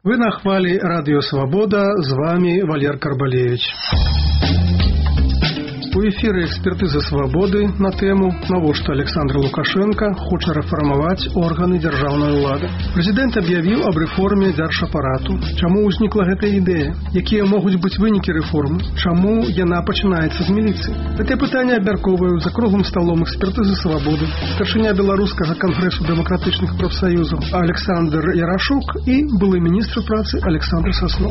Вы на хвалі Радио Свобода, з вами Валер Карбалевич. У эфіры экспертыза свабоды на тэму «Навошта Александр Лукашенко хоча рэфармаваць органы дзяржаўнай улады». Прэзідэнт аб'явіў аб рэформе дзяржапарату. Чаму ўзнікла гэтая ідэя? Якія могуць быць вынікі рэформы? Чаму яна пачынаецца з міліцыі? Гэтае пытанне абмяркоўваюць за круглым сталом экспертызы свабоды старшыня Беларускага кангрэсу дэмакратычных прафсаюзаў Александр Ярашук і былы міністр працы Александр Соснов.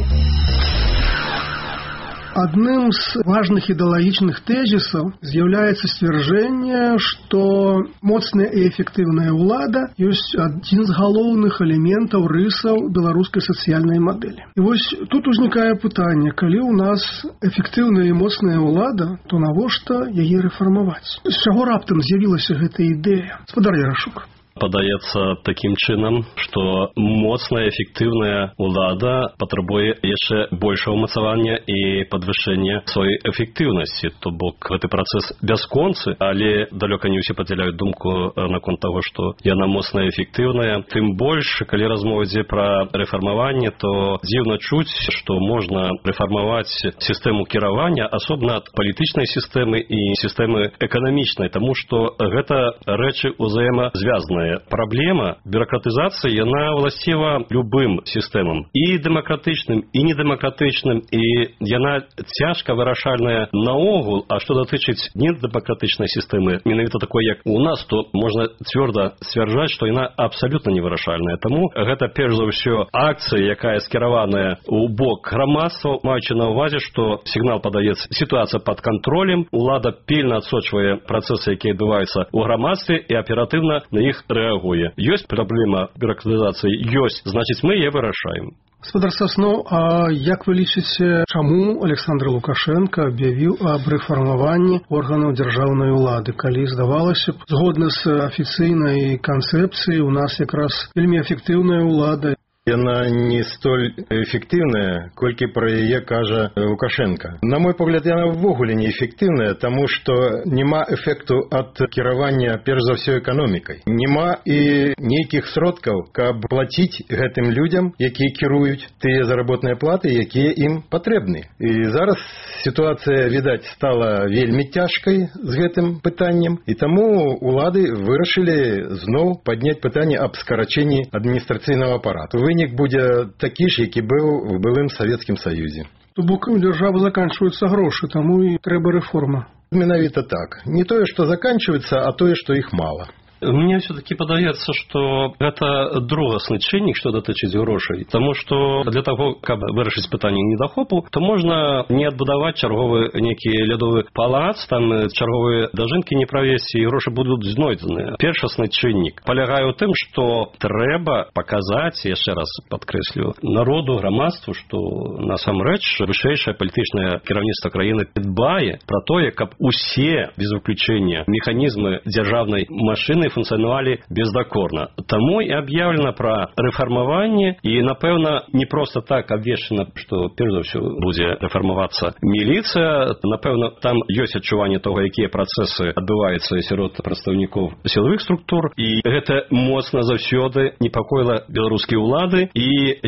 Адным з важных ідэалагічных тэзісаў з'яўляецца сцвярджэнне, што моцная і эфектыўная ўлада ёсць адзін з галоўных элементаў рысаў беларускай сацыяльнай мадэлі. І вось тут узнікае пытанне, калі ў нас эфектыўная і моцная ўлада, то навошта яе рэфармаваць? З чаго раптам з'явілася гэта ідэя? Гаспадар Ярашук. Падаецца такім чынам, што моцная эфектыўная ўлада патрабуе яшчэ большего ўмацавання і падвышэння сваёй эфектыўнасці. То бок гэты працэс бясконцы, але далёка не ўсе падзяляюць думку наконт таго, што яна моцная і эфектыўная. Тым больш, калі размова ідзе пра рэфармаванне, то дзіўна чуць, што можна рэфармаваць сістэму кіравання асобна ад палітычнай сістэмы і сістэмы эканамічнай, таму што гэта рэчы ўзаемазвязаныя. Праблема бюрократызацыі, яна ўласціва любым сістэмам, і дэмакратычным, і недэмакратычным, і яна цяжка вырашальная наогул, а што датычыць недэмакратычнай сістэмы, менавіта такой, як у нас, то можна цвёрда сцвярджаць, што яна абсалютна невырашальная. Таму гэта перш за ўсё акцыя, якая скіраваная ў бок грамадства, маючы на ўвазе, што сігнал падаецца, сітуацыя пад кантролем, улада пільна адсочвае працэсы, якія адбываюцца ў грамадстве, і аператыўна на іх реагуе. Ёсць праблема бюрократызацыі? Ёсць. Значыць, мы яе вырашаем. Гаспадар Соснов, а як вы лічыце, чаму Александр Лукашенко аб'явіў аб рэфармаванні органаў дзяржаўнай улады, калі здавалася б, згодна з афіцыйнай канцэпцыяй, у нас якраз вельмі эфектыўная ўлада? Яна не столь эфектыўная, колькі пра яе кажа Лукашенко. На мой погляд, яна ўвогуле не эфектыўная, таму што няма эфекту ад кіравання перш за ўсё эканомікай. Няма і нейкіх сродкаў, каб плаціць гэтым людзям, якія кіруюць тыя заработныя платы, якія ім патрэбны. І зараз сітуацыя, відаць, стала вельмі цяжкай з гэтым пытаннем, і таму улады вырашылі зноў падняць пытанне аб скарачэнні адміністрацыйнага апарату. Вынік будзе такі ж, які быў у былым Савецкім Саюзе. То бок у дзяржавы заканчваюцца грошы, таму і трэба рэформа. Менавіта так. Не тое, што заканчваецца, а тое, што іх мала. Мне все-таки падаецца, што гэта другасны чыннік, што датычыць грошай. Таму што для таго, каб вырашыць пытанне недахопу, то можна не адбудаваць чарговы нейкі лядовы палац, там чарговыя дажынкі не правесці, і грошы будуць знойдзеныя. Першасны чыннік палягае ў тым, што трэба паказаць, яшчэ раз падкрэслю, народу, грамадству, што насамрэч вышэйшае палітычнае кіраўніцтва краіны дбае пра тое, каб усе, без выключэння, механізмы дзяржаўнай машыны функцыянавалі бездакорна. Таму і аб'яўлена пра рэфармаванне, і, напэўна, не проста так абвешчана, што перш за ўсё будзе рэфармавацца міліцыя. Напэўна, там ёсць адчуванне того, якія працэсы адбываюцца сярод прадстаўнікоў сілавых структур, і гэта моцна заўсёды непакоіла беларускія ўлады, і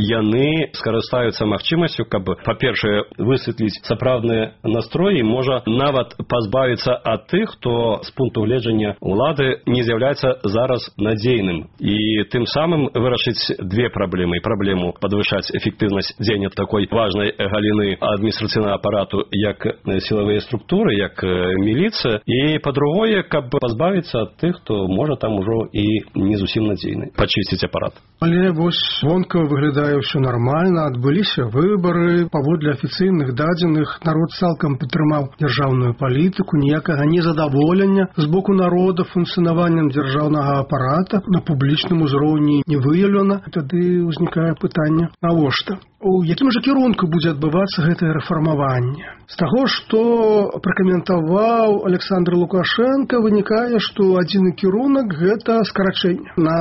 яны скарыстаюцца магчымасцю, каб, па-першае, высветліць сапраўдныя настроі, можа нават пазбавіцца ад тых, хто з пункту гледжання ўлады не з'яўляецца зараз надзейным. І тым самым вырашыць две праблемы. Праблему падвышаць эфектыўнасць дзеяння такой важнай галіны адміністрацыйнага апарату, як сілавыя структуры, як міліцыя, і па-другое, каб пазбавіцца ад тых, хто можа там ужо і не зусім надзейны. Пачысціць апарат. Але вось вонкава выглядае ўсё нармальна, адбыліся выбары, паводле афіцыйных дадзеных народ цалкам падтрымаў дзяржаўную палітыку, ніякага незадаволення з боку народа функцыянаваннем дзяржаўнага апарата на публічным узроўні не выяўлена. Тады ўзнікае пытанне, навошта? У якім жа кірунку будзе адбывацца гэтае рэфармаванне? З таго, што пракаментаваў Александр Лукашенко, вынікае, што адзіны кірунак – гэта скарачэнне на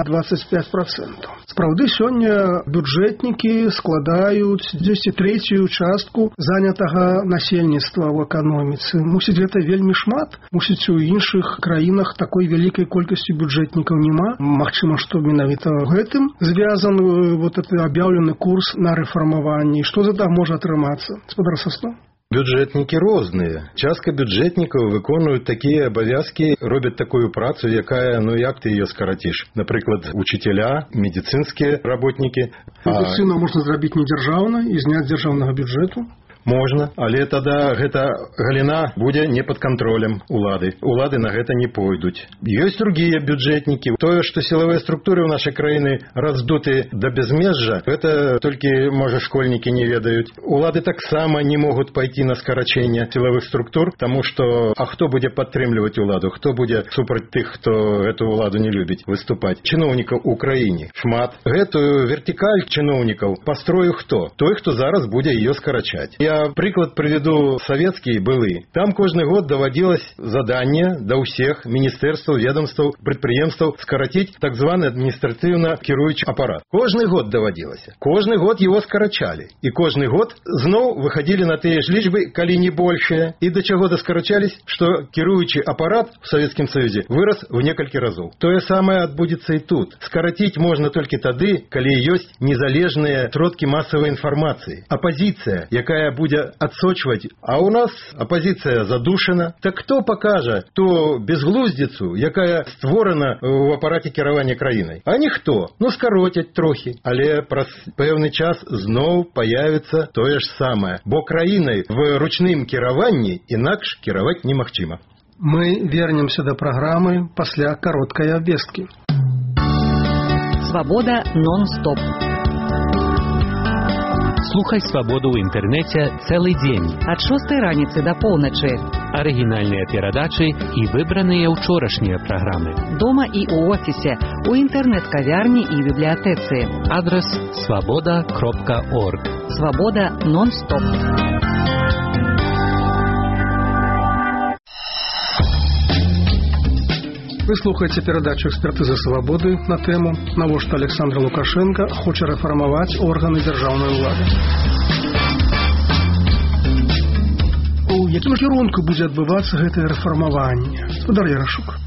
25%. Сапраўды, сёння бюджэтнікі складаюць 2/3 частку занятага насельніцтва ў эканоміцы. Мусіць, гэта вельмі шмат. Мусіць, у іншых краінах такой вялікай колькасці бюджэтнікаў няма. Магчыма, што менавіта гэтым звязан вот этот аб'яўлены курс на рэфармаванне. Што за так можа атрымацца? Гаспадар Соснов? Бюджэтнікі розныя. Частка бюджэтнікаў выконваюць такія абавязкі, робяць такую працу, якая, як ты яе скараціш. Напрыклад, учителя, медицинскія работнікі. Медицину можна зрабіць недзяржаўнай і зняць дзяржаўнага бюджэту? Можна, але тада гэта галіна будзе не пад кантролем улады. Улады на гэта не пойдуць. Ёсць другія бюджэтнікі. Тое, што сілавыя структуры ў нашай краіны раздуты да бязмежжа, гэта толькі, можа, школьнікі не ведаюць. Улады таксама не могуць пайти на скарачэнне сілавых структур, таму што хто будзе падтрымліваць уладу, хто будзе супраць тых, хто гэту уладу не любіць, выступаць? Чыноўнікаў у краіне шмат. Гэтую вертикаль чыноўнікаў пастрою хто? Той, хто зараз будзе яе скарачаць. Я прыклад прыведу савецкі былы. Там кожны год даводилось заданне да ўсіх міністэрстваў, ведомстваў, прадпрыемстваў скараціць так званы адміністратыўна кіруючы апарат. Кожны год даводилось. Кожны год его скарачалі. І кожны год зноў выходили на тыя ж лічбы, калі не большыя. І да чаго доскарачались, што кіруючы апарат в Савецкім Союзе вырас в некалькі разоў. Тое самае адбудзецца і тут. Скараціць можна толькі тады, калі ёсць незалежныя сродкі масавай інфармацыі. Апазіцыя, якая будзе адсочваць, а у нас апозіцыя задушана, так хто пакажа ту безглуздзіцу, якая створана ў апараце кіравання краінай? А ніхто. Скароцяць трохі, але праз пэўны час зноў появіцца тое ж самае, бо краінай в ручным кіраванні інакш кіраваць немагчыма. Мы вернемся да праграмы пасля кароткай абвесткі. Свабода нон-стоп. Слухай «Свабоду» ў інтэрнэце цэлы дзень. Ад 6 раніцы да поўначы. Арыгінальныя перадачы і выбраныя ўчорашнія праграмы. Дома і ў офісе, у інтэрнэт-кавярні і бібліятэцы. Адрас swaboda.org. Свабода нон-стоп. Вы слухаеце перадачу «Экспертызы свабоды» на тэму «Навошта Александр Лукашенко хоча рэфармаваць органы дзяржаўнай улады». У якім кірунку будзе адбывацца гэтае рэфармаванне? Гаспадар Ярашук.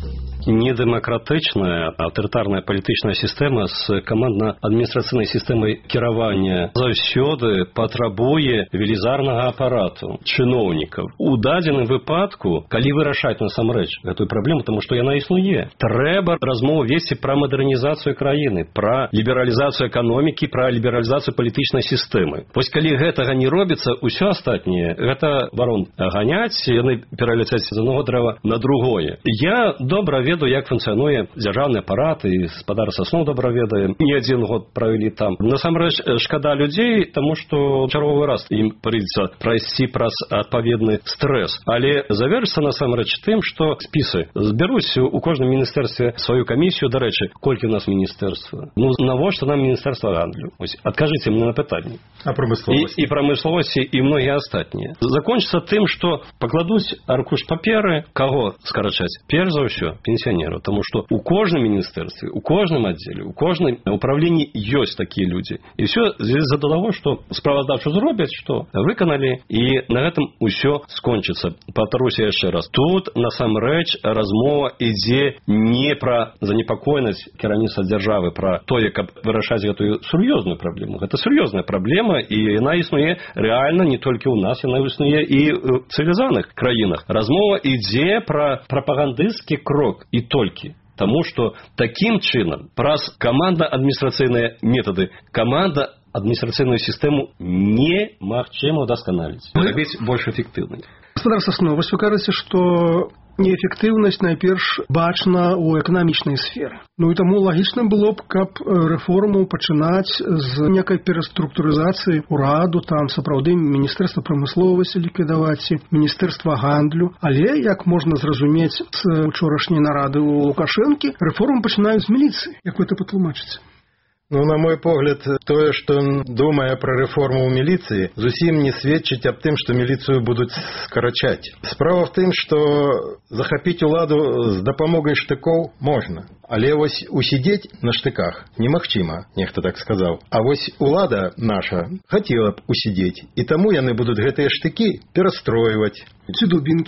Недемократычная, аўтарытарная палітычная сістэма з камандна-адміністрацыйнай сістэмай кіравання заўсёды патрабуе велізарнага апарату, чыноўнікаў. У дадзеным выпадку, калі вырашаць насамрэч гэтую праблему, таму што яна існуе, трэба размову весці пра мадэрнізацыю краіны, пра лібералізацыю эканомікі, пра лібералізацыю палітычнай сістэмы. Вось калі гэтага не робіцца, усё астатняе, гэта барон ганяць, яны пераляцяць з аднаго дрэва на другое. Я добра ведаю, як функцыянуе дзяржаўны апарат, і гаспадар Соснов добра ведае. Не адзін год правялі там. Насамрэч, шкада людзей, таму што чарговы раз ім прыйдзецца прайсці праз адпаведны стрэс. Але завершыцца насамрэч тым, што спісы збяруць у кожным міністэрстве сваю камісію. Дарэчы, колькі у нас міністэрства? Навошта нам міністэрства гандлю? Адкажыце мне на пытанне. А прамысловасці? І прамысловасці, і многія астатнія. Закончыцца тым, што пакладуць аркуш паперы, каго скарачаць? Перш за ўсё, пенсионеру, потому что у кожным министерстве, у кожным отделе, у кожным управлении есть такие люди. И все из-за того, что справаздачу зробят, что выконали, и на этом все скончится. Повторюсь еще раз. Тут, насамрэч, размова ідзе не про занепокоенность кіраўніцтва дзяржавы, про то, как вырашаць эту серьезную проблему. Это серьезная проблема, и она існуе реально не только у нас, она існуе и в цивилизованных краинах. Размова ідзе про пропагандистский крок. І толькі. Таму што такім чынам праз камандна-адміністрацыйныя метады каманда-адміністрацыйную сістэму немагчыма ўдасканаліць. Рабіць больш эфектыўнай. Гаспадар Соснов, вось вы кажаце, што неэфектыўнасць найперш бачна ў эканамічнай сферы. І таму лагічна было б, каб рэформу пачынаць з некай пераструктурызацыі ўраду, там сапраўды міністэрства прамысловасці ліквідаваць, міністэрства гандлю. Але, як можна зразумець з учорашняй нарады ў Лукашэнкі, рэформу пачынаюць з міліцыі. Як вы это патлумачыце? Ну, на мой погляд, тое, што ён думае пра рэформу ў міліцыі, зусім не сведчыць аб тым, што міліцыю будуць скарачаць. Справа в тым, што захапіць уладу з дапамогай штыкоў можна, але вось усидзець на штыках немагчыма, нехта так сказаў. А вось улада наша хацела б усидзець, і таму яны будуць гэтыя штыкі перастройваць. Ці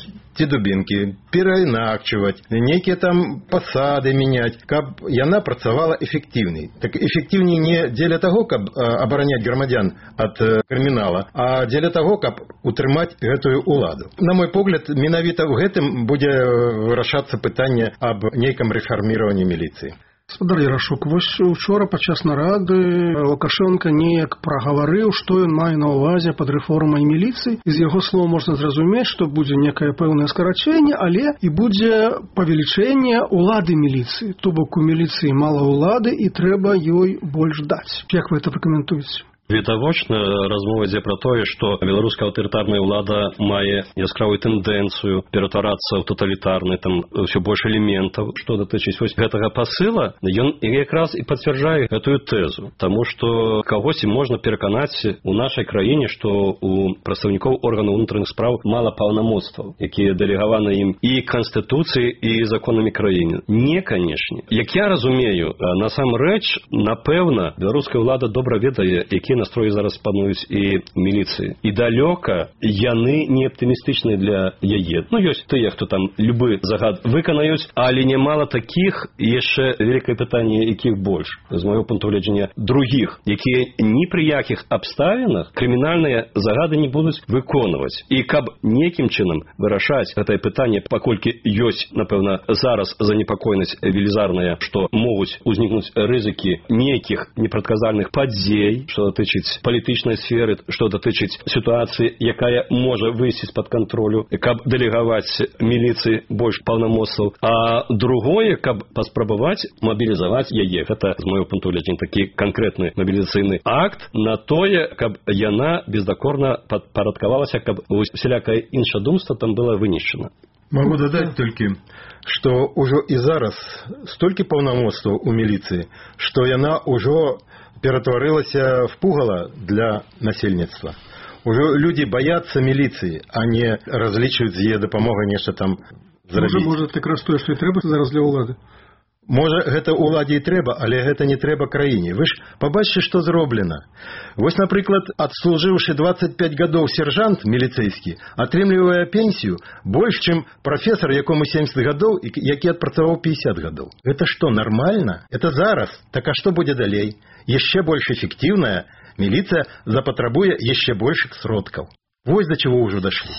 дубінкі, пераінакчваць, нейкія там пасады мяняць, каб яна працавала эфектыўней. Так эфектыўней не дзеля таго, каб абараняць грамадзян ад крымінала, а дзеля таго, каб утрымаць гэтую уладу. На мой погляд, менавіта ў гэтым будзе вырашацца пытанне аб нейкам рэфарміраванні міліцыі. Гаспадар Ярашук, вось учора падчас нарады Лукашенко неяк прагаварыў, што ён мае на ўвазе пад рэформай міліцыі. З яго слоў можна зразумець, што будзе некае пэўнае скарачэнне, але і будзе павелічэнне улады міліцыі. То бок у міліцыі мала ўлады і трэба ёй больш даць. Як вы это пракаментуеце? Відавочна, размова ідзе пра тое, што беларуская аўтарытарная ўлада мае яскравую тэндэнцыю ператварацца ў таталітарны, там ўсё больш элементаў. Што датычыць вось гэтага пасыла, ён якраз і пацвярджае гэтую тэзу, таму што кагосьці можна пераканаць у нашай краіне, што у прадстаўнікоў органаў унутраных спраў мала паўнамоцтваў, якія дэлегаваны ім і канстытуцыяй, і законамі краіны. Не, канешне. Як я разумею, насамрэч, напэўна, беларуская ўлада добра ведае, якія настроі зараз пануюць і міліцыі. І далёка яны не аптымістычныя для яе. Ну, ёсць тыя, хто там любы загад выканаюць, але нямала такіх, яшчэ вялікае пытанне, якіх больш, з майго пункту гледжання, другіх, якія ні пры якіх абставінах крымінальныя загады не будуць выконваць. І каб нейкім чынам вырашаць гэтае пытанне, паколькі ёсць, напэўна, зараз занепакоенасць велізарная, што могуць узнікнуць рызыкі нейкіх непрадказальных падзей, што датычыць палітычнай сферы, што датычыць сітуацыі, якая можа выйсці з-пад кантролю, каб дэлегаваць міліцыі больш паўнамоцтваў, а другое, каб паспрабаваць мабілізаваць яе. Гэта, з майго пункту гледжання, такі канкрэтны мабілізацыйны акт на тое, каб яна бездакорна падпарадкавалася, каб усялякае іншадумства там было вынішчана. Могу дадаць толькі, што ўжо і зараз столькі паўнамоцтваў у міліцыі, што яна ўжо ператварылася в пугало для насельніцтва. Ужо людзі баяцца міліцыі, а не разлічваюць з яе дапамогай нешта там зрабіць. Можа, так раз тое, што і трэба зараз для ўлады. Можа, гэта ўладзе і трэба, але гэта не трэба краіне. Вы ж пабачце, што зроблена. Вось, напрыклад, адслужыўшы 25 гадоў сержант міліцэйскі, атрымлівае пенсію больш, чым прафесар, якому 70 гадоў, які адпрацаваў 50 гадоў. Гэта што, нармальна? Это зараз. Так а што будзе далей? Яшчэ больш эфектыўная міліцыя запатрабуе яшчэ большых сродкаў. Вось да чего ўжо дашлі.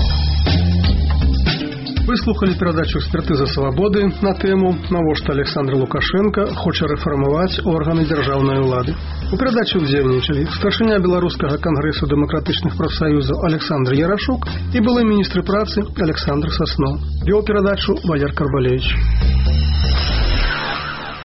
Вы слухали перадачу «Экспертыза свабоды» на тему «Навошта Александр Лукашенко хоча рэфармаваць органы дзяржаўнай улады». У перадачы ўдзельнічалі старшыня Беларускага кангрэсу дэмакратычных прафсаюзаў Александр Ярашук і былы міністр працы Александр Соснов. Вёў перадачу Валер Карбалевич.